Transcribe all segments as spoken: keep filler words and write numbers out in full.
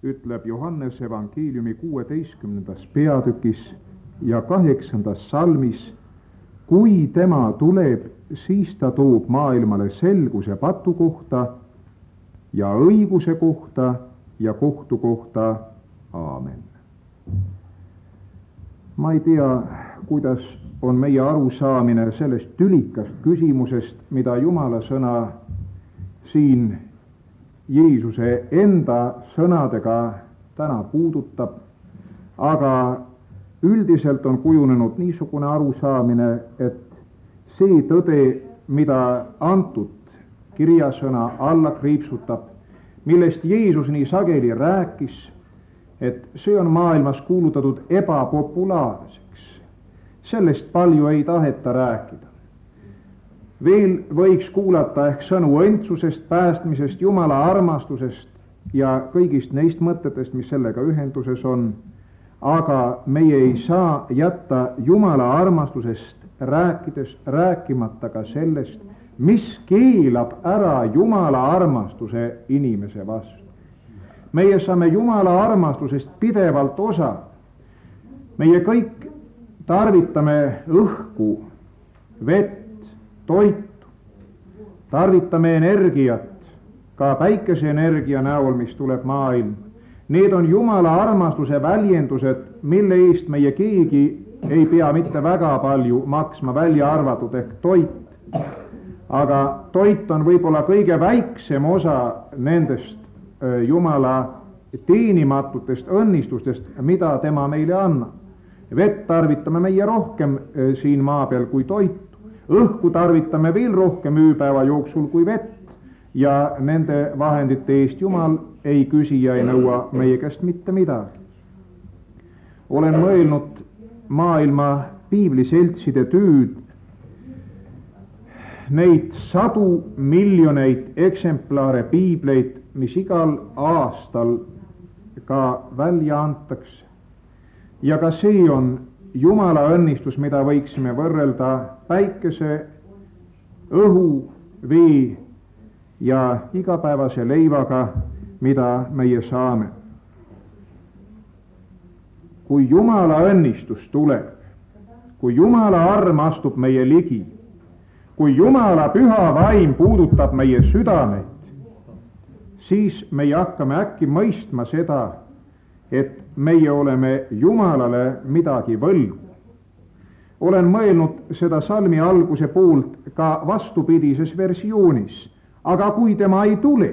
ütleb Johannese evangeeliumi kuueteistkümnendas peatükis ja kaheksandas salmis, kui tema tuleb, siis ta toob maailmale selguse patu kohta ja õiguse kohta ja kohtu kohta. Aamen. Ma ei tea, kuidas on meie arusaamine sellest tülikast küsimusest, mida Jumala sõna siin Jeesuse enda sõnadega täna puudutab, aga üldiselt on kujunenud niisugune arusaamine, et see tõde, mida antud kirjasõna alla kriipsutab, millest Jeesus nii sageli rääkis, et see on maailmas kuulutatud ebapopulaarseks. Sellest palju ei taheta rääkida. Veel võiks kuulata ehk sõnu õndsusest, päästmisest, Jumala armastusest ja kõigist neist mõtetest, mis sellega ühenduses on, aga meie ei saa jätta Jumala armastusest rääkides rääkimata ka sellest, mis keelab ära Jumala armastuse inimese vastu. Meie saame Jumala armastusest pidevalt osa. Meie kõik tarvitame õhku, vett, toitu, tarvitame energiat, ka päikeseenergia näol, mis tuleb maailma. Need on Jumala armastuse väljendused, mille eest meie keegi ei pea mitte väga palju maksma, välja arvatud ehk toit. Aga toit on võib-olla kõige väiksem osa nendest Jumala teenimatutest õnnistustest, mida tema meile annab. Vett tarvitame meie rohkem siin maa peal kui toitu. Õhku tarvitame veel rohkem ööpäeva jooksul kui vett. Ja nende vahendite eest Jumal ei küsi ja ei nõua meie käest mitte midagi. Olen mõelnud maailma piibliseltside tööd, neid sadu miljoneid eksemplare piibleid, mis igal aastal ka välja antakse. Ja ka see on Jumala õnnistus, mida võiksime võrrelda päikese, õhu, vee ja igapäevase leivaga, mida meie saame. Kui Jumala õnnistus tuleb, kui Jumala arm astub meie ligi, kui Jumala püha vaim puudutab meie südameid, siis meie hakkame äkki mõistma seda, et meie oleme Jumalale midagi võlgu. Olen mõelnud seda salmi alguse poolt ka vastupidises versioonis, aga kui tema ei tule,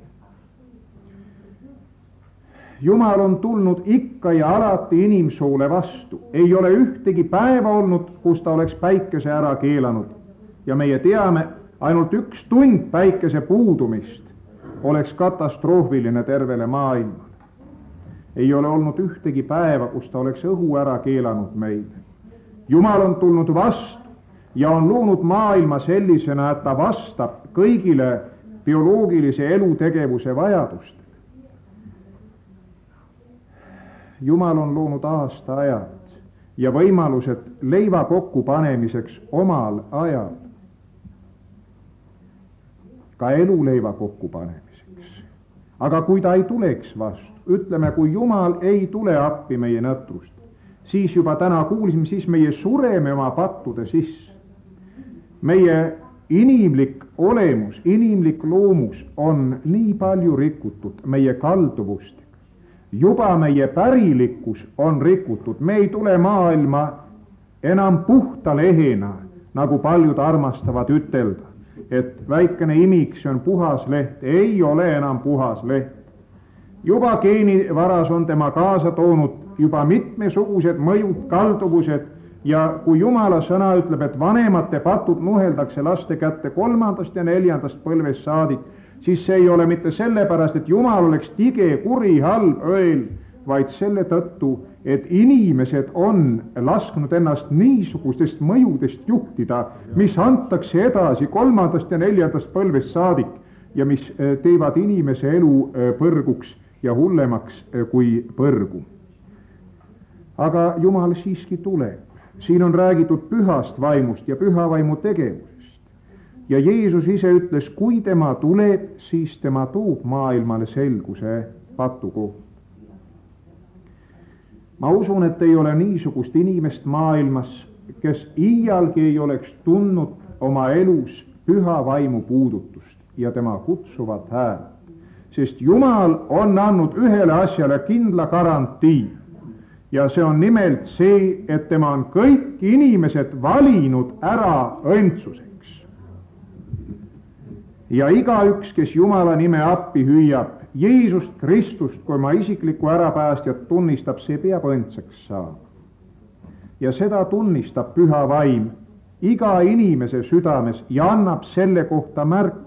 Jumal on tulnud ikka ja alati inimsoole vastu. Ei ole ühtegi päeva olnud, kus ta oleks päikese ära keelanud. Ja meie teame, ainult üks tund päikese puudumist oleks katastroofiline tervele maailmale. Ei ole olnud ühtegi päeva, kus ta oleks õhu ära keelanud meile. Jumal on tulnud vastu ja on loonud maailma sellisena, et ta vastab kõigile bioloogilise elutegevuse vajadustele. Jumal on loonud aastaajad ja võimalused leiva kokku panemiseks omal ajal. Ka eluleiva kokku panemiseks. Aga kui ta ei tuleks vastu, ütleme, kui Jumal ei tule appi meie nõtrust, siis juba täna kuulsime, siis meie sureme oma pattude sisse. Meie inimlik olemus, inimlik loomus on nii palju rikutud meie kalduvustega. Juba meie pärilikkus on rikutud. Me ei tule maailma enam puhta lehena, nagu paljud armastavad ütelda, et väikene imik, see on puhas leht. Ei ole enam puhas leht. Juba geenivaras on tema kaasa toonud juba mitmesugused mõjud, kalduvused, ja kui Jumala sõna ütleb, et vanemate patud nuheldakse laste kätte kolmandast ja neljandast põlvest saadik, siis see ei ole mitte sellepärast, et Jumal oleks tige, kuri, halb, öel, vaid selle tõttu, et inimesed on lasknud ennast niisugustest mõjudest juhtida, mis antakse edasi kolmandast ja neljandast põlvest saadik ja mis teevad inimese elu põrguks ja hullemaks kui põrgu. Aga Jumal siiski tuleb. Siin on räägitud pühast vaimust ja püha vaimu tegevusest. Ja Jeesus ise ütles, kui tema tuleb, siis tema toob maailmale selguse patu kohta. ma usun, et ei ole niisugust inimest maailmas, kes iialgi ei oleks tundnud oma elus püha vaimu puudutust ja tema kutsuvat häält. Sest Jumal on andnud ühele asjale kindla garantii ja see on nimelt see, et tema on kõik inimesed valinud ära õndsuseks. Ja igaüks, kes Jumala nime appi hüüab, Jeesust Kristust kui oma isiklikku ärapäästjat tunnistab, see peab õndsaks saama. Ja seda tunnistab püha vaim iga inimese südames ja annab selle kohta märku.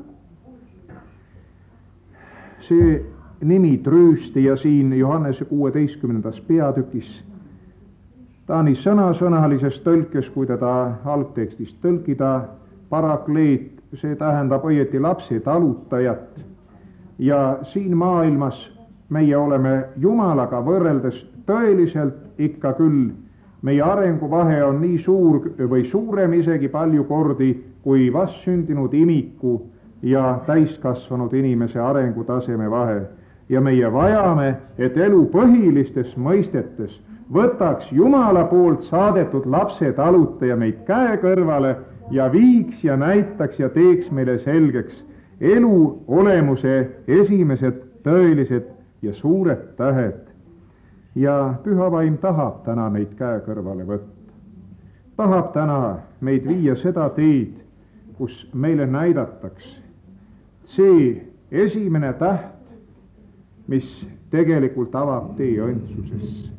See nimi trüüstija siin Johannese kuueteistkümnendas peatükis, ta nii sõnasõnalises tõlkes, kui teda algtekstist tõlkida, parakleet, see tähendab õieti lapse talutajat. Ja siin maailmas meie oleme Jumalaga võrreldes tõeliselt ikka küll, meie arenguvahe on nii suur või suurem isegi palju kordi kui vastsündinud imiku ja täiskasvanud inimese arengutaseme vahe. Ja meie vajame, et elu põhilistes mõistetes võtaks Jumala poolt saadetud lapse talutaja meid käe kõrvale ja viiks ja näitaks ja teeks meile selgeks elu olemuse esimesed tõelised ja suured tähed. Ja püha vaim tahab täna meid käe kõrvale võtta. Tahab täna meid viia seda teed, kus meile näidatakse see esimene täht, mis tegelikult avab tee õndsusesse.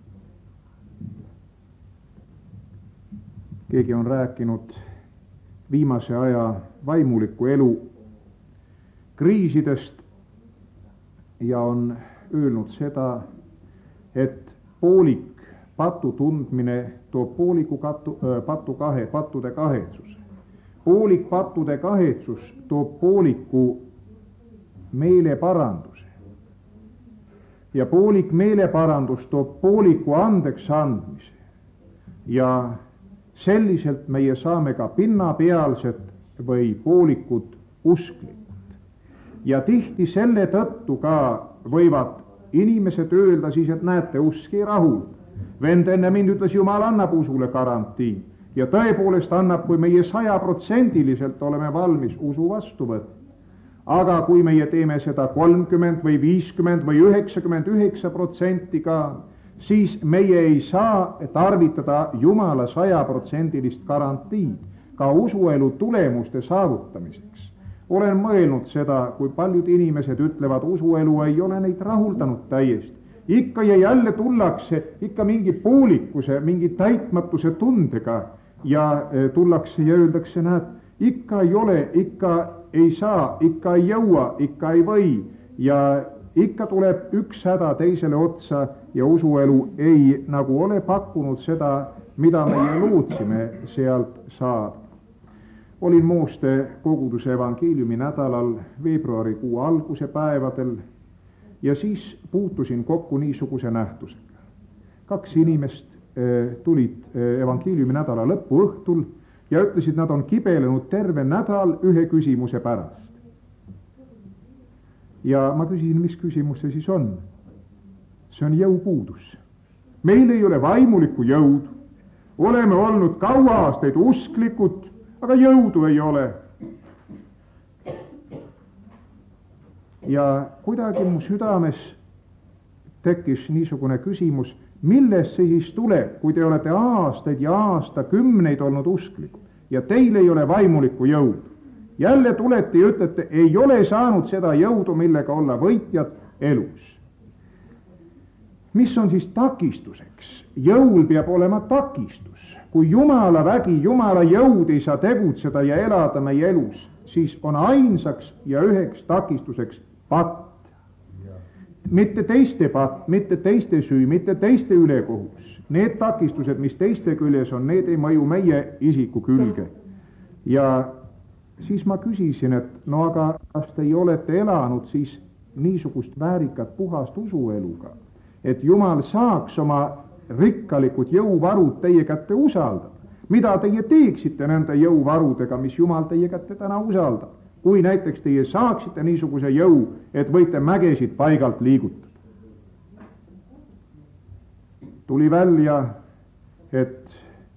Keegi on rääkinud viimase aja vaimuliku elu kriisidest ja on öelnud seda, et poolik patu tundmine toob pooliku kattu, patu kahe, pattude kahetsuse. Poolik pattude kahetsus toob pooliku meeleparanduse. Ja poolik meeleparandus toob pooliku andeks andmise. Ja selliselt meie saame ka pinnapealsed või poolikud usklikud. Ja tihti selle tõttu ka võivad inimesed öelda siis, et näete, usk ei rahulda. Vend enne mind ütles, Jumal annab usule garantii ja tõepoolest annab, kui meie sajaprotsendiliselt oleme valmis usu vastu võtma. Aga kui meie teeme seda kolmkümmend või viiskümmend või üheksakümmend üheksa protsenti ka, siis meie ei saa tarvitada Jumala sajaprotsendilist garantiid ka usuelu tulemuste saavutamiseks. Olen mõelnud seda, kui paljud inimesed ütlevad, usuelu ei ole neid rahuldanud täiesti. Ikka ja jälle tullakse ikka mingi poolikuse, mingi täitmatuse tundega ja tullakse ja öeldakse, näed, ikka ei ole, ikka ei saa, ikka ei jõua, ikka ei või ja ikka tuleb üks häda teisele otsa ja usuelu ei nagu ole pakkunud seda, mida meie lootsime sealt saada. Olin Mooste koguduse evangeeliumi nädalal veebruarikuu alguse päevadel ja siis puutusin kokku niisuguse nähtusega. Kaks inimest eh, tulid eh, evangeeliumi nädala lõpu õhtul ja ütlesid, nad on kibelenud terve nädal ühe küsimuse pärast. Ja ma küsisin, mis küsimus see siis on? See on jõupuudus. Meil ei ole vaimulikku jõudu. Oleme olnud kaua aastaid usklikud, aga jõudu ei ole. Ja kuidagi mu südames tekkis niisugune küsimus, millest see siis tuleb, kui te olete aastaid ja aastakümneid olnud usklikud ja teil ei ole vaimulikku jõudu. Jälle tulete ja ütlete, ei ole saanud seda jõudu, millega olla võitjad elus. Mis on siis takistuseks? Jõul peab olema takistus. Kui Jumala vägi, Jumala jõud ei saa tegutseda ja elada meie elus, siis on ainsaks ja üheks takistuseks patt. Mitte teiste patt, mitte teiste süü, mitte teiste ülekohus. Need takistused, mis teiste küljes on, need ei mõju meie isiku külge. Ja siis ma küsisin, et no aga kas te ei olete elanud siis niisugust väärikat puhast usueluga, et Jumal saaks oma rikkalikud jõuvarud teie kätte usaldada. Mida teie teeksite nende jõuvarudega, mis Jumal teie kätte täna usaldab? Kui näiteks teie saaksite niisuguse jõu, et võite mägesid paigalt liigutada. tuli välja, et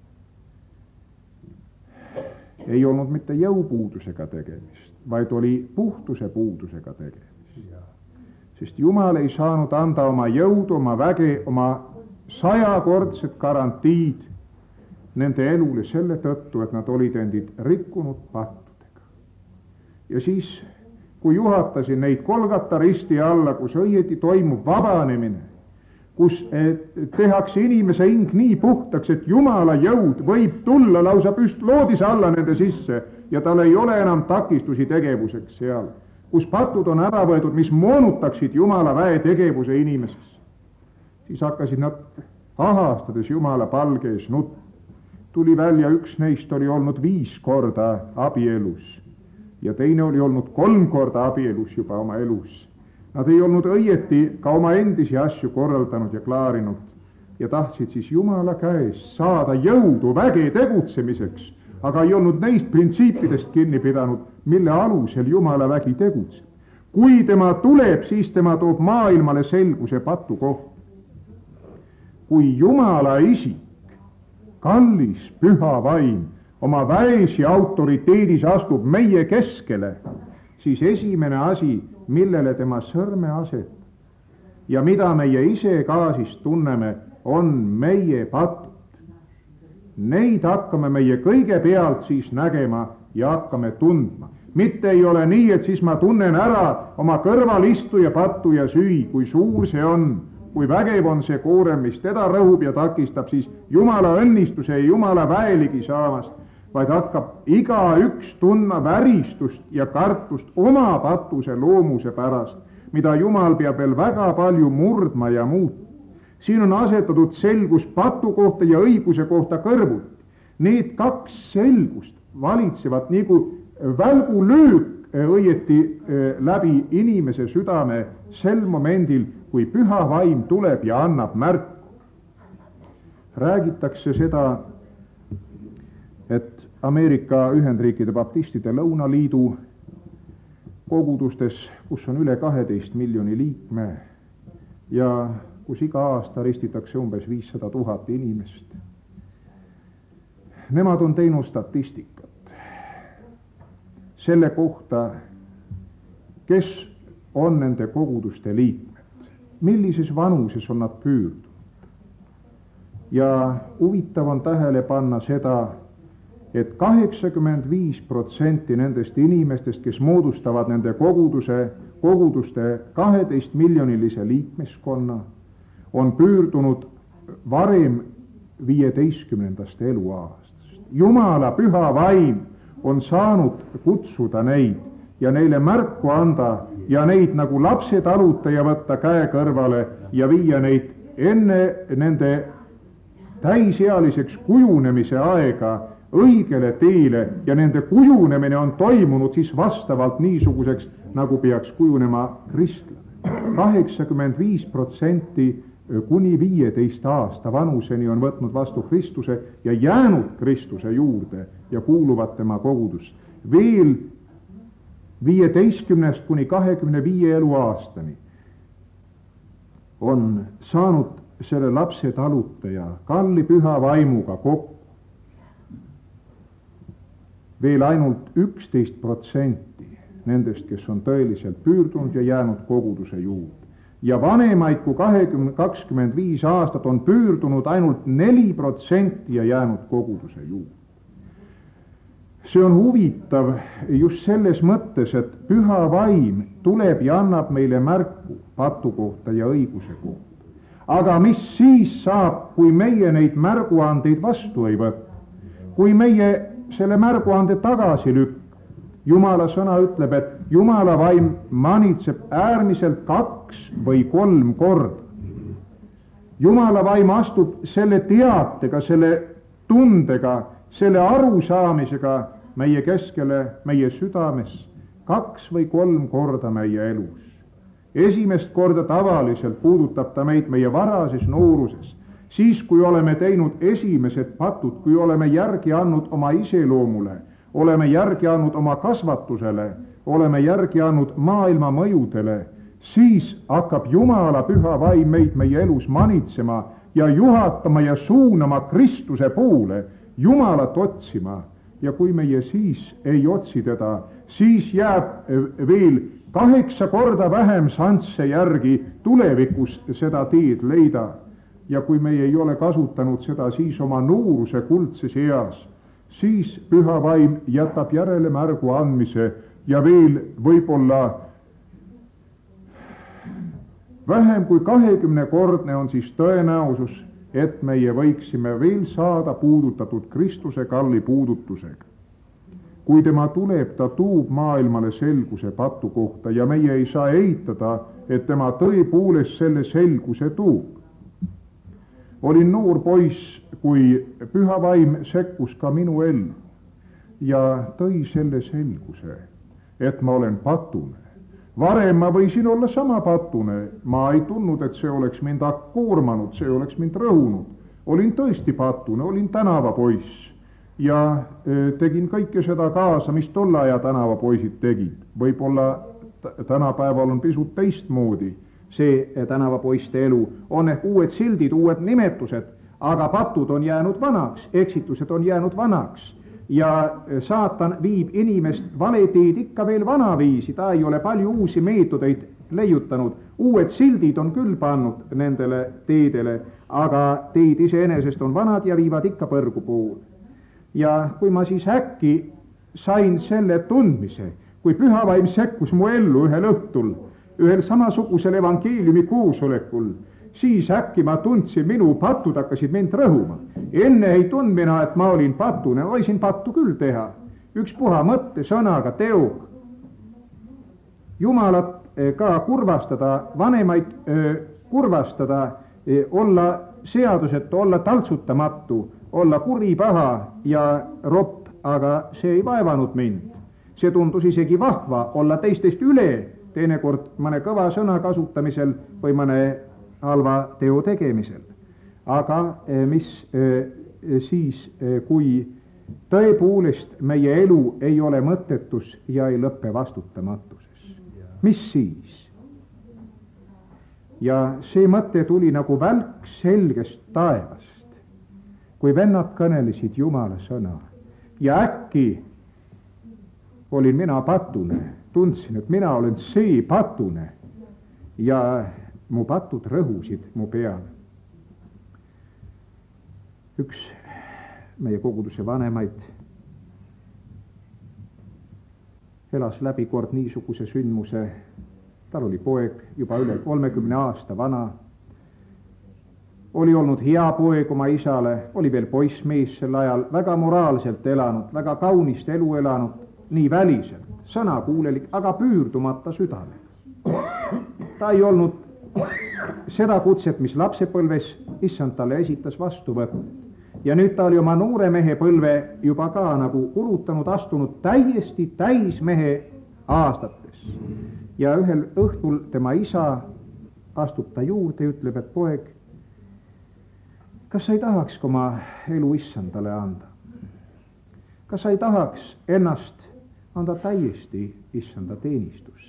ei olnud mitte jõupuudusega tegemist, vaid oli puhtuse puudusega tegemist. Sest Jumal ei saanud anda oma jõudu, oma väge, oma sajakordset garantiid nende elule selle tõttu, et nad olid endid rikkunud pattudega. Ja siis, kui juhatasin neid Golgata risti alla, kus õieti toimub vabanemine, kus tehakse inimese hing nii puhtaks, et Jumala jõud võib tulla lausa püstloodise alla nende sisse ja tal ei ole enam takistusi tegevuseks seal, kus patud on ära võetud, mis moonutaksid Jumala väe tegevuse inimeses. Siis hakkasid nad ahastades Jumala palge ees nutma. Tuli välja, üks neist oli olnud viis korda abielus ja teine oli olnud kolm korda abielus juba oma elus. Nad ei olnud õieti ka oma endisi asju korraldanud ja klaarinud ja tahtsid siis Jumala käes saada jõudu väge tegutsemiseks, aga ei olnud neist printsiipidest kinni pidanud, mille alusel Jumala vägi tegutseb. Kui tema tuleb, siis tema toob maailmale selguse patu kohta. Kui Jumala isik, kallis püha vaim, oma väes ja autoriteedis astub meie keskele, siis esimene asi, millele tema sõrme asetab ja mida meie ise ka siis tunneme, on meie patud. Neid hakkame meie kõigepealt siis nägema ja hakkame tundma. Mitte ei ole nii, et siis ma tunnen ära oma kõrvalistuja pattu ja süü, kui suur see on, kui vägev on see koorem, mis teda rõhub ja takistab siis Jumala õnnistuse ja Jumala väeligi saamast, vaid hakkab igaüks tundma väristust ja kartust oma patuse loomuse pärast, mida Jumal peab veel väga palju murdma ja muutma. Siin on asetatud selgus patu kohta ja õiguse kohta kõrvuti. Need kaks selgust valitsevad nagu välgulöök õieti läbi inimese südame sel momendil, kui püha vaim tuleb ja annab märku. Räägitakse seda, et Ameerika Ühendriikide baptistide Lõunaliidu kogudustes, kus on üle kaheteist miljoni liikme ja kus iga aasta ristitakse umbes viissada tuhat inimest. Nemad on teinud statistikat selle kohta, kes on nende koguduste liikmed, millises vanuses on nad püüdnud. Ja huvitav on tähele panna seda, et kaheksakümmend viis protsenti nendest inimestest, kes moodustavad nende koguduse, koguduste kaheteist miljonilise liikmeskonna, on püürdunud varem viieteistkümnendast eluaastast. Jumala püha vaim on saanud kutsuda neid ja neile märku anda ja neid nagu lapse taluta ja võtta käe kõrvale ja viia neid enne nende täisealiseks kujunemise aega õigele teele ja nende kujunemine on toimunud siis vastavalt niisuguseks, nagu peaks kujunema kristlane. kaheksakümmend viis protsenti kuni viieteist aasta vanuseni on võtnud vastu Kristuse ja jäänud Kristuse juurde ja kuuluvad tema kogudus. Veel viieteistkümnest kuni kahekümne viie eluaastani on saanud selle lapse talutaja kalli püha vaimuga kokku veel ainult üksteist protsenti nendest, kes on tõeliselt püürdunud ja jäänud koguduse juurde. Ja vanemaid kui kahekümne, kakskümmend viis aastat on püürdunud ainult neli protsenti ja jäänud koguduse juurde. See on huvitav just selles mõttes, et püha vaim tuleb ja annab meile märku patu kohta ja õiguse kohta. Aga mis siis saab, kui meie neid märguandeid vastu ei võta? Kui meie selle märguande tagasi lükkab? Jumala sõna ütleb, et Jumala vaim manitseb äärmiselt kaks või kolm korda. Jumala vaim astub selle teatega, selle tundega, selle arusaamisega meie keskele, meie südames, kaks või kolm korda meie elus. Esimest korda tavaliselt puudutab ta meid meie varases nooruses, siis kui oleme teinud esimesed patud, kui oleme järgi andnud oma iseloomule, oleme järgi andnud oma kasvatusele, oleme järgi andnud maailma mõjudele, siis hakkab Jumala püha vaim meid meie elus manitsema ja juhatama ja suunama Kristuse poole, Jumalat otsima. Ja kui meie siis ei otsi teda, siis jääb veel kaheksa korda vähem šansse järgi tulevikus seda teed leida. Ja kui meie ei ole kasutanud seda siis oma nooruse kuldses eas, siis Püha Vaim jätab järele märgu andmise ja veel võib-olla vähem kui kahekümnekordne on siis tõenäosus, et meie võiksime veel saada puudutatud Kristuse kalli puudutusega. Kui tema tuleb, ta tuub maailmale selguse patu kohta ja meie ei saa eitada, et tema tõepoolest selle selguse tuub. Olin noor poiss, kui Püha Vaim sekkus ka minu ellu ja tõi selle selguse, et ma olen patune. Varem ma võisin olla sama patune, ma ei tundnud, et see oleks mind koormanud, see oleks mind rõhunud. Olin tõesti patune, olin tänavapoiss ja tegin kõike seda kaasa, mis tolle aja tänavapoisid tegid. Võib-olla tänapäeval on pisut teistmoodi see tänavapoiste elu, on ehk uued sildid, uued nimetused, aga patud on jäänud vanaks, eksitused on jäänud vanaks ja saatan viib inimest valeteed ikka veel vanaviisi, ta ei ole palju uusi meetodeid leiutanud, uued sildid on küll pannud nendele teedele, aga teed iseenesest on vanad ja viivad ikka põrgu poole. Ja kui ma siis äkki sain selle tundmise, kui Püha Vaim sekkus mu ellu ühel õhtul, ühel samasugusel evangeeliumi koosolekul, siis äkki ma tundsin, minu patud hakkasid mind rõhuma. Enne ei tundnud mina, et ma olin patune, võisin pattu küll teha. Ükspuha mõtte, sõnaga, teoga. Jumalat ka kurvastada, vanemaid kurvastada, olla seaduseta, olla taltsutamatu, olla kuri, paha ja ropp, aga see ei vaevanud mind. See tundus isegi vahva olla teistest üle, teinekord mõne kõva sõna kasutamisel või mõne halva teo tegemisel. Aga mis siis, kui tõepoolest meie elu ei ole mõttetus ja ei lõppe vastutamatuses? Mis siis? Ja see mõte tuli nagu välk selgest taevast, kui vennad kõnelesid Jumala sõna ja äkki olin mina patune, tundsin, et mina olen see patune ja mu patud rõhusid mu peale. Üks meie koguduse vanemaid elas läbi kord niisuguse sündmuse, tal oli poeg juba üle kolmekümne aasta vana, oli olnud hea poeg oma isale, oli veel poissmees sel ajal, väga moraalselt elanud, väga kaunist elu elanud, nii väliselt, sõnakuulelik, aga püürdumata südame. Ta ei olnud seda kutset, mis lapsepõlves issand talle esitas vastu võtnud. Ja nüüd ta oli oma noore mehe põlve juba ka nagu kulutanud, astunud täiesti täismehe aastates. Ja ühel õhtul tema isa astub ta juurde ja ütleb, et poeg, kas sa ei tahaks oma elu issandale anda? Kas sa ei tahaks ennast anda täiesti issanda teenistusse?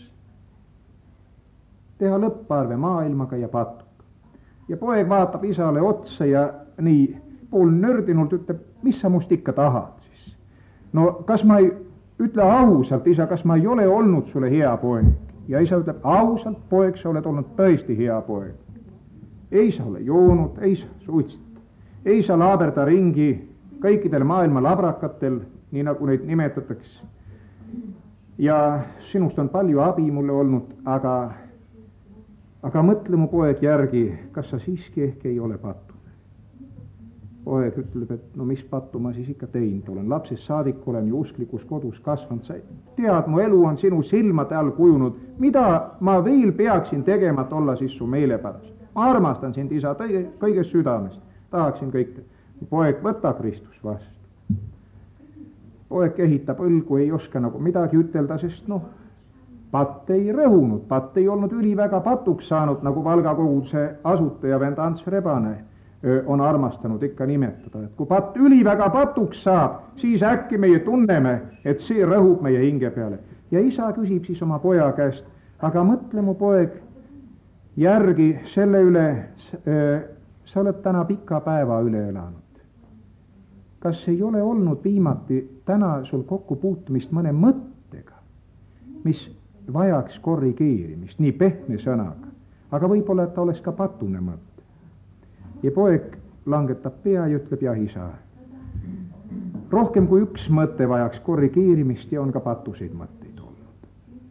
Teha lõpparve maailmaga ja patuga. Ja poeg vaatab isale otsa ja nii pool nördinult ütleb, mis sa must ikka tahad siis? No kas ma ei, ütle ausalt, isa, kas ma ei ole olnud sulle hea poeg? Ja isa ütleb, ausalt, poeg, sa oled olnud tõesti hea poeg. Ei sa ole joonud, ei sa suitsid, ei sa laaberda ringi kõikidel maailma labrakatel, nii nagu neid nimetatakse. Ja sinust on palju abi mulle olnud, aga aga mõtle mu poeg järgi, kas sa siiski ehk ei ole patune. Poeg ütleb, et no mis pattu ma siis ikka teinud olen, lapsest saadik olen ju usklikus kodus kasvanud, sa tead, mu elu on sinu silmade all kujunud, mida ma veel peaksin tegema, et olla siis su meelepärast. Ma armastan sind, isa, kõigest südamest, tahaksin kõik. Poeg, võta Kristus vastu. Poeg kehitab õlgu, ei oska nagu midagi ütelda, sest noh, patt ei rõhunud, patt ei olnud üli väga patuks saanud, nagu Valga koguduse asutaja vend Ants Rebane on armastanud ikka nimetada, et kui patt üli väga patuks saab, siis äkki meie tunneme, et see rõhub meie hinge peale. Ja isa küsib siis oma poja käest, aga mõtle mu poeg järgi selle üle, sa oled täna pika päeva üle elanud. Kas ei ole olnud viimati täna sul kokkupuutumist mõne mõttega, mis vajaks korrigeerimist, nii pehme sõnaga, aga võib-olla, et ta oleks ka patune mõte. Ja poeg langetab pea ja ütleb, jah isa, rohkem kui üks mõte vajaks korrigeerimist ja on ka patuseid mõtteid olnud.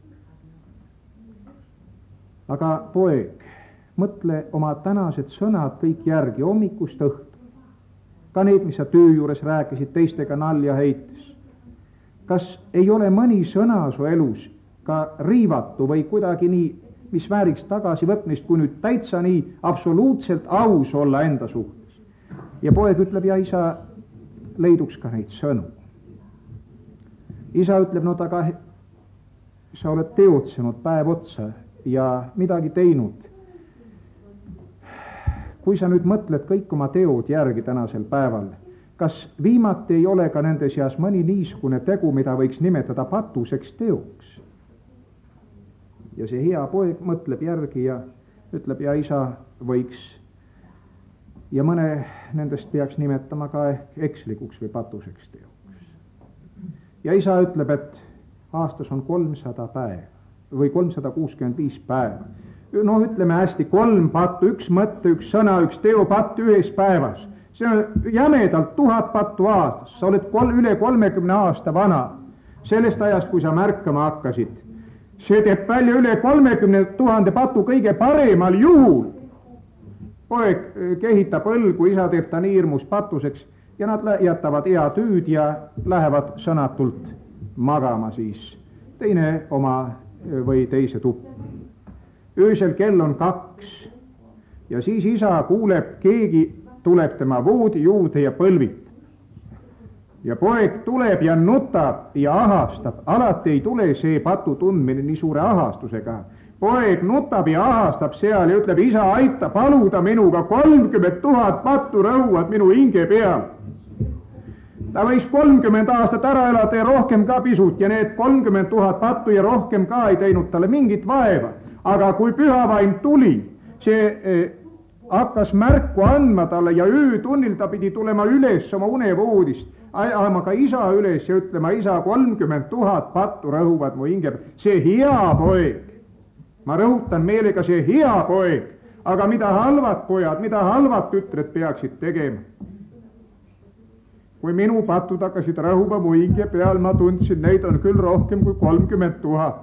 Aga poeg, mõtle oma tänased sõnad kõik järgi hommikust õhtu. Ka need, mis sa töö juures rääkisid, teistega nalja heites. Kas ei ole mõni sõna su elus ka riivatu või kuidagi nii, mis vääriks tagasivõtmist, kui nüüd täitsa nii absoluutselt aus olla enda suhtes? Ja poeg ütleb, ja isa, leiduks ka neid sõnu. Isa ütleb, no aga sa oled teotsenud päev otsa ja midagi teinud. Kui sa nüüd mõtled kõik oma teod järgi tänasel päeval, kas viimati ei ole ka nende seas mõni niisugune tegu, mida võiks nimetada patuseks teoks? Ja see hea poeg mõtleb järgi ja ütleb, ja isa, võiks. Ja mõne nendest peaks nimetama ka ehk ekslikuks või patuseks teoks. Ja isa ütleb, et aastas on kolmsada päeva või kolmsada kuuskümmend viis päeva. No ütleme hästi, kolm pattu, üks mõtte, üks sõna, üks teopatt ühes päevas. See on jämedalt tuhat pattu aastas. Sa oled kol, üle kolmekümne aasta vana. Sellest ajast, kui sa märkama hakkasid. See teeb välja üle kolmekümne tuhande patu kõige paremal juhul. Poeg kehitab õlgu, isa teeb ta nii hirmus patuseks ja nad jätavad hea tüüd ja lähevad sõnatult magama siis. Teine oma või teise tuppa. Öösel kell on kaks ja siis isa kuuleb, keegi tuleb tema voodi juurde ja põlvitab. Ja poeg tuleb ja nutab ja ahastab. Alati ei tule see patu tundmine nii suure ahastusega. Poeg nutab ja ahastab seal ja ütleb, isa, aita paluda minuga, kolmkümmend tuhat pattu rõhuvad minu hinge peal. Ta võiks kolmkümmend aastat ära elada ja rohkem ka pisut ja need kolmkümmend tuhat pattu ja rohkem ka ei teinud talle mingit vaeva. Aga kui pühavaim tuli, see eh, hakkas märku andma talle ja öötunnil ta pidi tulema üles oma unevoodist, ajama ka isa üles ja ütlema, isa, kolmkümmend tuhat pattu rõhuvad mu hinge. See hea poeg, ma rõhutan meelega, see hea poeg, aga mida halvad pojad, mida halvad tütred peaksid tegema? Kui minu patud hakkasid rõhuva mu hinge peal, ma tundsin, neid on küll rohkem kui kolmkümmend tuhat.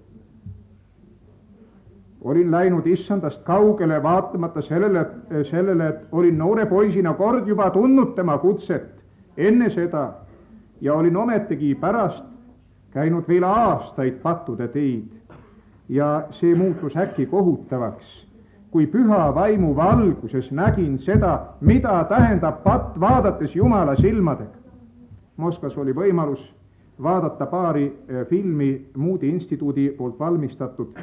Olin läinud issandast kaugele vaatamata sellele, sellele, et olin noore poisina kord juba tundnud tema kutset enne seda ja olin ometigi pärast käinud veel aastaid pattude teid. Ja see muutus äkki kohutavaks, kui püha vaimu valguses nägin seda, mida tähendab patt vaadates Jumala silmadega. Moskvas oli võimalus vaadata paari filmi Moody instituudi poolt valmistatud.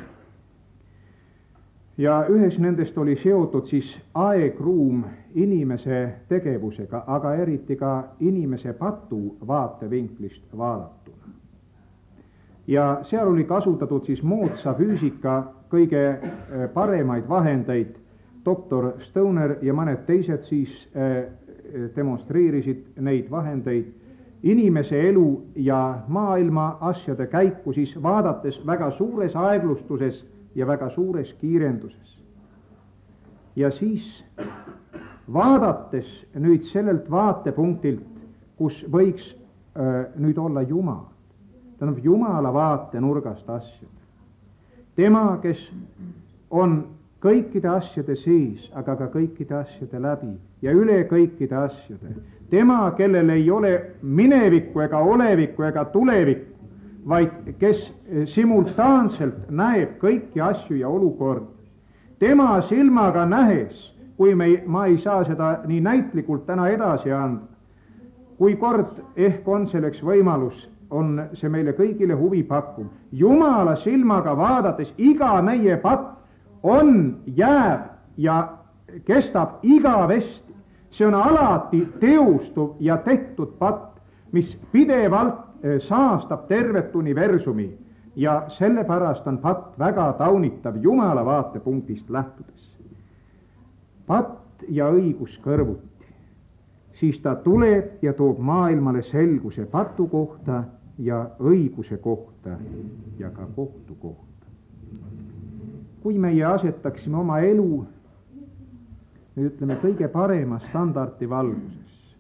Ja ühes nendest oli seotud siis aegruum inimese tegevusega, aga eriti ka inimese patu vaatevinklist vaadatuna. Ja seal oli kasutatud siis moodsa füüsika kõige paremaid vahendeid. Doktor Stoner ja mõned teised siis demonstreerisid neid vahendeid inimese elu ja maailma asjade käiku siis vaadates väga suures aeglustuses ja väga suures kiirenduses. Ja siis vaadates nüüd sellelt vaatepunktilt, kus võiks öö, nüüd olla Jumal, tähendab Jumala vaatenurgast asjad. Tema, kes on kõikide asjade sees, aga ka kõikide asjade läbi ja üle kõikide asjade. Tema, kellel ei ole minevikku ega olevikku ega tulevikku, vaid kes simultaanselt näeb kõiki asju ja olukordi. Tema silmaga nähes, kui me, ma ei saa seda nii näitlikult täna edasi anda, kui kord ehk on selleks võimalus, on see meile kõigile huvi pakkuv. Jumala silmaga vaadates iga meie patt on, jääb ja kestab igavesti. See on alati teostuv ja tehtud patt, mis pidevalt saastab tervet universumi ja sellepärast on patt väga taunitav Jumala vaatepunktist lähtudes. Patt ja õigus kõrvuti, siis ta tuleb ja toob maailmale selguse patu kohta ja õiguse kohta ja ka kohtu kohta. kui meie asetaksime oma elu, ütleme, kõige parema standardi valguses,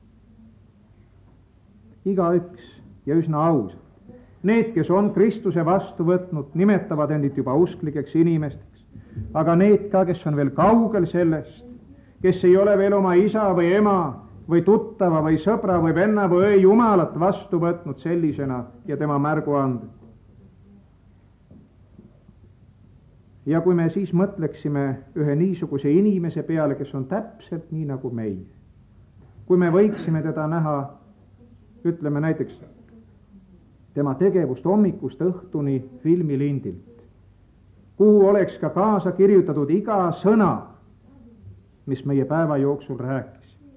igaüks ja üsna ausalt, need, kes on Kristuse vastu võtnud, nimetavad endid juba usklikeks inimesteks, aga need ka, kes on veel kaugel sellest, kes ei ole veel oma isa või ema või tuttava või sõbra või venna või õe Jumalat vastu võtnud sellisena ja tema märguanded. Ja kui me siis mõtleksime ühe niisuguse inimese peale, kes on täpselt nii nagu meie, kui me võiksime teda näha, ütleme näiteks tema tegevust hommikust õhtuni filmilindilt, kuhu oleks ka kaasa kirjutatud iga sõna, mis meie päeva jooksul rääkis.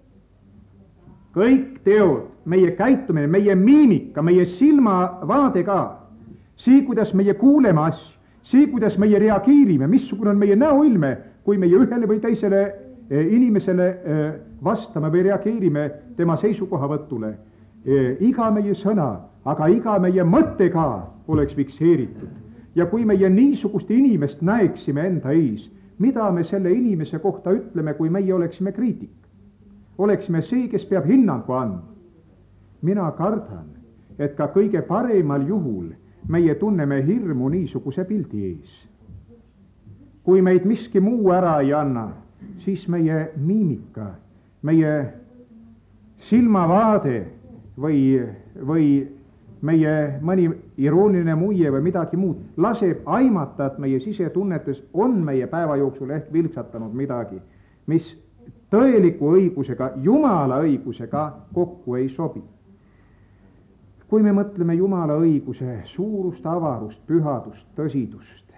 Kõik teod, meie käitumine, meie miimika, meie silmavaade ka, see, kuidas meie kuuleme asju, see, kuidas meie reageerime, missugune on meie näoilme, kui meie ühele või teisele inimesele vastame või reageerime tema seisukohavõtule. Iga meie sõna, aga iga meie mõte ka oleks fikseeritud. Ja kui meie niisugust inimest näeksime enda ees, mida me selle inimese kohta ütleme, kui meie oleksime kriitik? Oleksime see, kes peab hinnangu andma. Mina kardan, et ka kõige paremal juhul meie tunneme hirmu niisuguse pildi ees. Kui meid miski muu ära ei anna, siis meie miimika, meie silmavaade või, või meie mõni irooniline muie või midagi muud laseb aimata, et meie sisetunnetes on meie päeva jooksul ehk vilksatanud midagi, mis tõeliku õigusega, Jumala õigusega kokku ei sobi. Kui me mõtleme Jumala õiguse suurust, avarust, pühadust, tõsidust,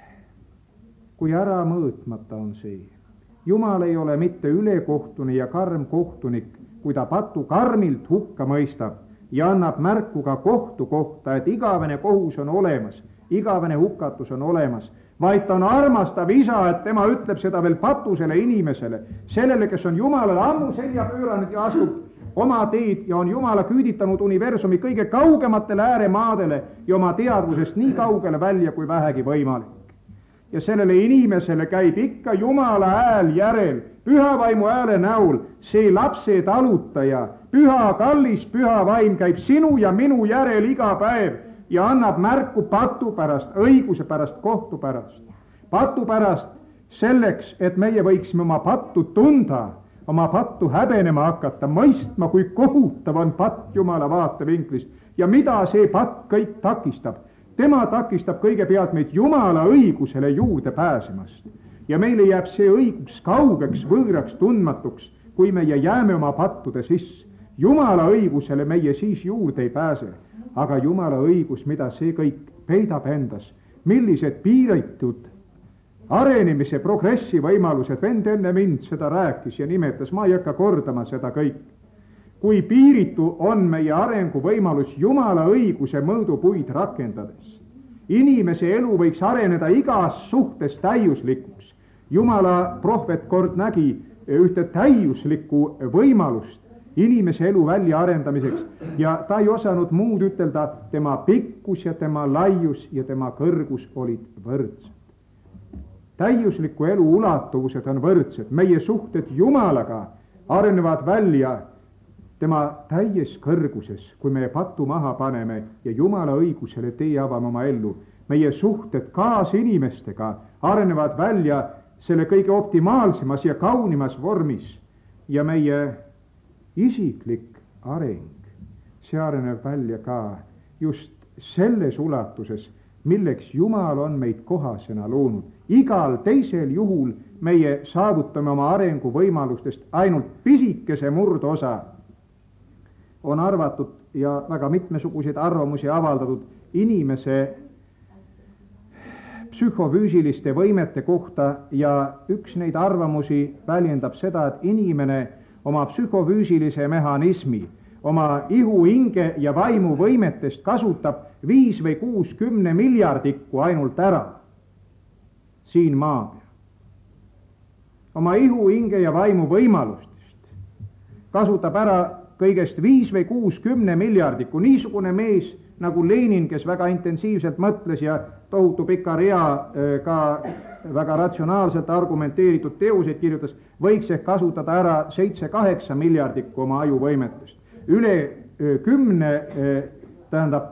kui ära mõõtmata on see. Jumal ei ole mitte ülekohtuni ja karm kohtunik, kui ta patu karmilt hukka mõistab ja annab märku ka kohtu kohta, et igavene kohus on olemas, igavene hukatus on olemas, vaid ta on armastav isa, et tema ütleb seda veel patusele inimesele, sellele, kes on Jumalale ammu selja pööranud ja astub oma teed ja on Jumala küüditanud universumi kõige kaugematele ääremaadele ja oma teadvusest nii kaugele välja kui vähegi võimalik. Ja sellele inimesele käib ikka Jumala hääl järel, püha vaimu hääle näol, see lapse talutaja, püha kallis püha vaim käib sinu ja minu järel iga päev ja annab märku patu pärast, õiguse pärast, kohtu pärast. Patu pärast selleks, et meie võiksime oma pattu tunda, oma pattu häbenema hakata, mõistma, kui kohutav on patt Jumala vaatevinklist ja mida see patt kõik takistab. Tema takistab kõigepealt meid Jumala õigusele juurde pääsemast ja meile jääb see õigus kaugeks, võõraks, tundmatuks, kui meie jääme oma pattude sisse. Jumala õigusele meie siis juurde ei pääse, aga Jumala õigus, mida see kõik peidab endas, millised piiritud arenemise progressi võimalused, vend enne mind seda rääkis ja nimetas, ma ei hakka kordama seda kõik. Kui piiritu on meie arengu võimalus Jumala õiguse mõõdupuid rakendades. Inimese elu võiks areneda igas suhtes täiuslikuks. Jumala prohvet kord nägi ühte täiuslikku võimalust inimese elu välja arendamiseks ja ta ei osanud muud ütelda, tema pikkus ja tema laius ja tema kõrgus olid võrdsed. Täiusliku elu ulatuvused on võrdsed, meie suhted Jumalaga arenevad välja tema täies kõrguses, kui me patu maha paneme ja Jumala õigusele tee avame oma ellu. Meie suhted kaasinimestega arenevad välja selle kõige optimaalsemas ja kaunimas vormis ja meie isiklik areng, see areneb välja ka just selles ulatuses, milleks Jumal on meid kohasena loonud. Igal teisel juhul meie saavutame oma arengu võimalustest ainult pisikese murdosa. On arvatud ja väga mitmesuguseid arvamusi avaldatud inimese psühhofüüsiliste võimete kohta ja üks neid arvamusi väljendab seda, et inimene oma psühhofüüsilise mehhanismi, oma ihu, hinge ja vaimu võimetest kasutab viis või kuus kümne miljardikku ainult ära siin maa peal. oma ihu, hinge ja vaimu võimalustest, kasutab ära kõigest viis või kuus kümne miljardikku. Niisugune mees nagu Lenin, kes väga intensiivselt mõtles ja tohutu pika rea ka väga ratsionaalselt argumenteeritud teoseid kirjutas, võiks ehk kasutada ära seitse-kaheksa miljardikku oma ajuvõimetest. Üle kümne, tähendab,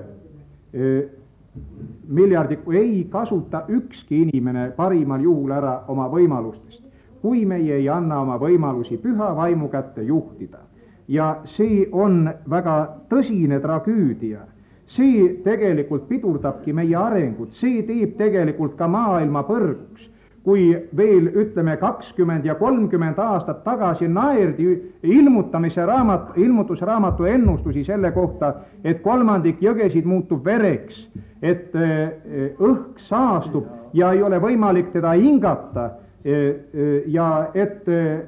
miljardikku ei kasuta ükski inimene parimal juhul ära oma võimalustest, kui meie ei anna oma võimalusi püha vaimu kätte juhtida. Ja see on väga tõsine tragüüdia. See tegelikult pidurdabki meie arengut, see teeb tegelikult ka maailma põrguks. Kui veel ütleme kakskümmend ja kolmkümmend aastat tagasi naerdi ilmutamise raamat, ilmutusraamatu ennustusi selle kohta, et kolmandik jõgesid muutub vereks, et õhk saastub ja ei ole võimalik teda hingata ja et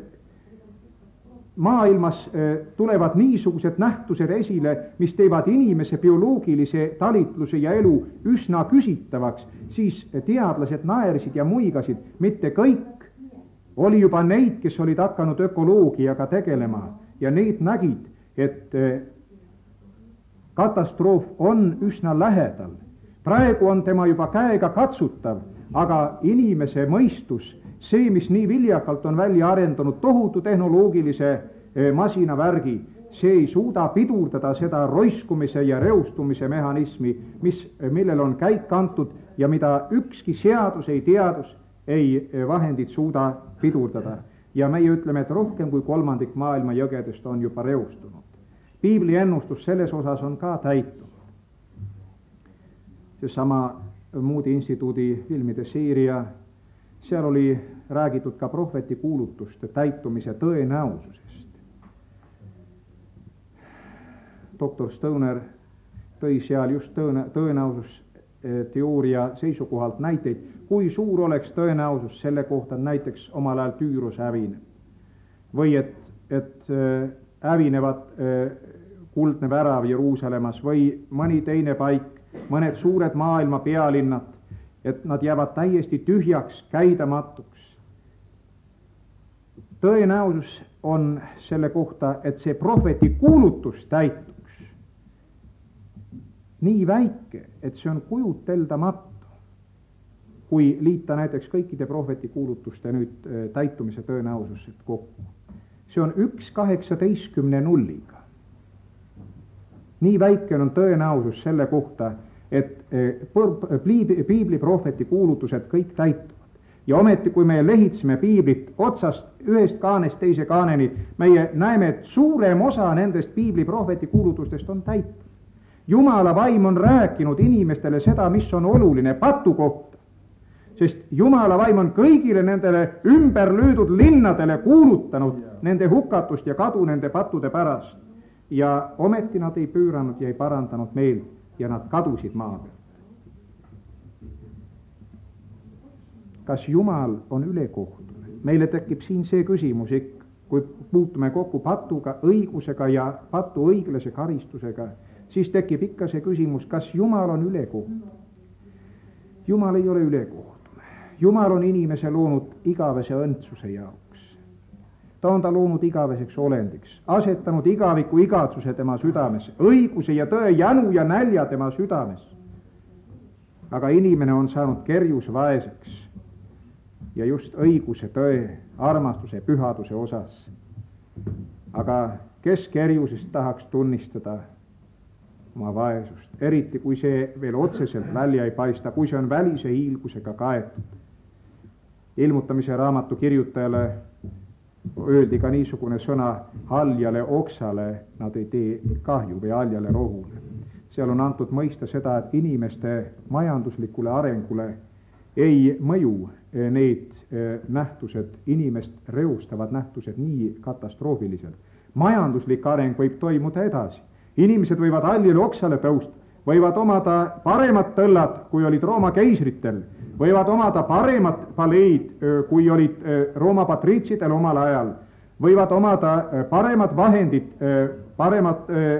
maailmas tulevad niisugused nähtused esile, mis teevad inimese bioloogilise talitluse ja elu üsna küsitavaks, siis teadlased naersid ja muigasid, mitte kõik. Oli juba neid, kes olid hakanud ökoloogiaga tegelema ja need nägid, et katastroof on üsna lähedal. Praegu on tema juba käega katsutav, aga inimese mõistus, see, mis nii viljakalt on välja arendanud tohutu tehnoloogilise masinavärgi, see ei suuda pidurdada seda roiskumise ja reustumise mehhanismi, mis, millel on käik antud ja mida ükski seadus, ei teadus, ei vahendid suuda pidurdada. Ja meie ütleme, et rohkem kui kolmandik maailma jõgedest on juba reustunud. Piibli ennustus selles osas on ka täitunud. Seesama Moody instituudi filmide seeria, seal oli räägitud ka prohveti kuulutuste täitumise tõenäosusest. Doktor Stoner tõi seal just tõene, tõenäosusteooria seisukohalt näiteid, kui suur oleks tõenäosus selle kohta, et näiteks omal ajal Tüüros hävineb. Või et, et hävinevad kuldne värav Jeruusalemmas või mõni teine paik, mõned suured maailma pealinnad, et nad jäävad täiesti tühjaks, käidamatuks. Tõenäosus on selle kohta, et see prohveti kuulutus täituks nii väike, et see on kujuteldamatu, kui liita näiteks kõikide prohveti kuulutuste nüüd täitumise tõenäosused kokku. See on üks kaheksateistkümne nulliga. Nii väike on tõenäosus selle kohta, et piibli prohveti kuulutused kõik täituvad. Ja ometi, kui me lehitseme piiblit otsast ühest kaanest teise kaaneni, meie näeme, et suurem osa nendest piibli prohveti kuulutustest on täitunud. Jumala vaim on rääkinud inimestele seda, mis on oluline patu kohta, sest Jumala vaim on kõigile nendele ümber löödud linnadele kuulutanud nende hukatust ja kadu nende pattude pärast. Ja ometi nad ei pööranud ja ei parandanud meelt ja nad kadusid maa pealt. Kas Jumal on ülekohtune? Meile tekib siin see küsimus ikka, kui puutume kokku patuga, õigusega ja patu õiglase karistusega, siis tekib ikka see küsimus, kas Jumal on ülekohtune? Jumal ei ole ülekohtune. Jumal on inimese loonud igavese õndsuse jaoks. Ta on ta loonud igaveseks olendiks, asetanud igaviku igatsuse tema südames, õiguse ja tõe jänu ja nälja tema südames. Aga inimene on saanud kerjus vaeseks ja just õiguse, tõe, armastuse, pühaduse osas. Aga kes kerjusest tahaks tunnistada oma vaesust, eriti kui see veel otseselt välja ei paista, kui see on välise hiilgusega kaetud. Ilmutamise raamatu kirjutajale öeldi ka niisugune sõna haljale oksale, nad ei tee kahju või haljale rohule. Seal on antud mõista seda, et inimeste majanduslikule arengule ei mõju need nähtused, inimest reustavad nähtused nii katastroofiliselt. Majanduslik areng võib toimuda edasi. Inimesed võivad haljale oksale tõusta, võivad omada paremat tõllad, kui olid Rooma keisritel, võivad omada paremat paleid, kui olid Rooma patriitsidel omal ajal, võivad omada paremad vahendid, paremad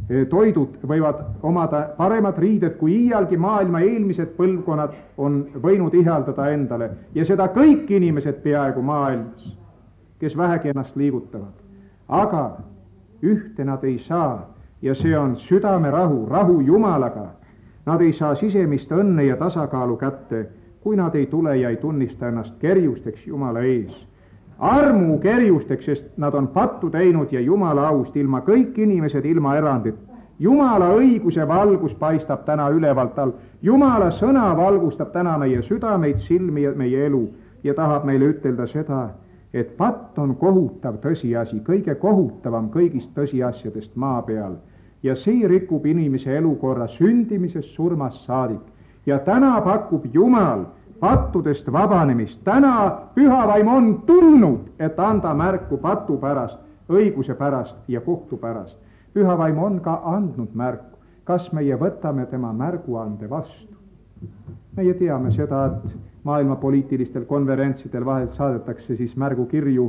toidud võivad omada paremad riided, kui iialgi maailma eelmised põlvkonnad on võinud ihaldada endale ja seda kõik inimesed peaaegu maailmas, kes vähegi ennast liigutavad. aga ühte nad ei saa ja see on südamerahu, rahu Jumalaga. Nad ei saa sisemist õnne ja tasakaalu kätte, kui nad ei tule ja ei tunnista ennast kerjusteks Jumala ees. Armu kerjusteks, sest nad on pattu teinud ja Jumala aust ilma kõik inimesed ilma erandit. Jumala õiguse valgus paistab täna ülevalt all. Jumala sõna valgustab täna meie südameid, silmi ja meie elu ja tahab meile ütelda seda, et patt on kohutav tõsiasi, kõige kohutavam kõigist tõsiasjadest maa peal ja see rikub inimese elukorra sündimisest surmast saadik. Ja täna pakub Jumal pattudest vabanemist. Täna pühavaim on tulnud, et anda märku patu pärast, õiguse pärast ja kohtu pärast. Pühavaim on ka andnud märku. Kas meie võtame tema märguande vastu? Meie teame seda, et maailma poliitilistel konverentsidel vahelt saadetakse siis märgukirju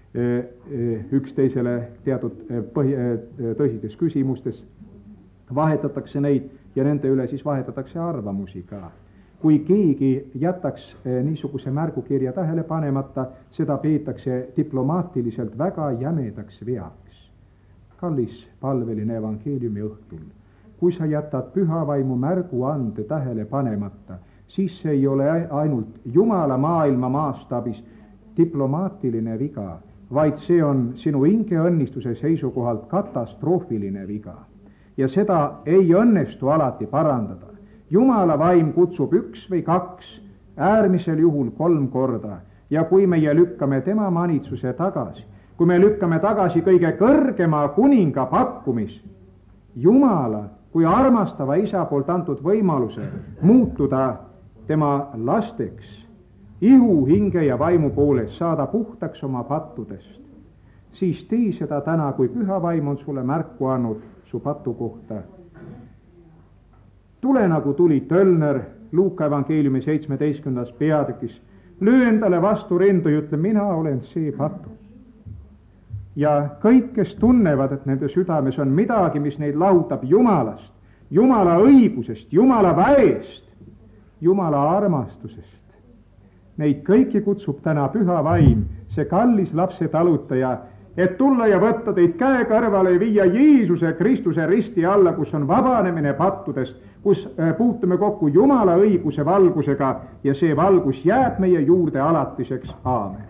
üksteisele teatud põhi, tõsistes küsimustes. Vahetatakse neid ja nende üle siis vahetatakse arvamusi ka. Kui keegi jätaks niisuguse märgukirja tähele panemata, seda peetakse diplomaatiliselt väga jämedaks veaks. Kallis palveline evangeeliumi õhtul, kui sa jätad pühavaimu märguande tähele panemata, siis see ei ole ainult Jumala maailma maastabis diplomaatiline viga, vaid see on sinu hingeõnnistuse seisukohalt katastroofiline viga. Ja seda ei õnnestu alati parandada. Jumala vaim kutsub üks või kaks, äärmisel juhul kolm korda ja kui meie lükkame tema manitsuse tagasi, kui me lükkame tagasi kõige kõrgema kuninga pakkumis, Jumala kui armastava isa poolt antud võimaluse muutuda tema lasteks, ihu, hinge ja vaimu poolest saada puhtaks oma pattudest, siis tee seda täna, kui püha vaim on sulle märku andnud su patu kohta. Tule nagu tuli Tölner Luuka evangeeliumi seitsmeteistkümnendas peatükis, löö endale vastu rindu ja ütle, mina olen see patu. Ja kõik, kes tunnevad, et nende südames on midagi, mis neid lahutab Jumalast, Jumala õigusest, Jumala väest, Jumala armastusest, neid kõiki kutsub täna püha vaim, see kallis lapse talutaja, et tulla ja võtta teid käe kõrvale ja viia Jeesuse Kristuse risti alla, kus on vabanemine pattudest, kus puutume kokku Jumala õiguse valgusega ja see valgus jääb meie juurde alatiseks. Aamen.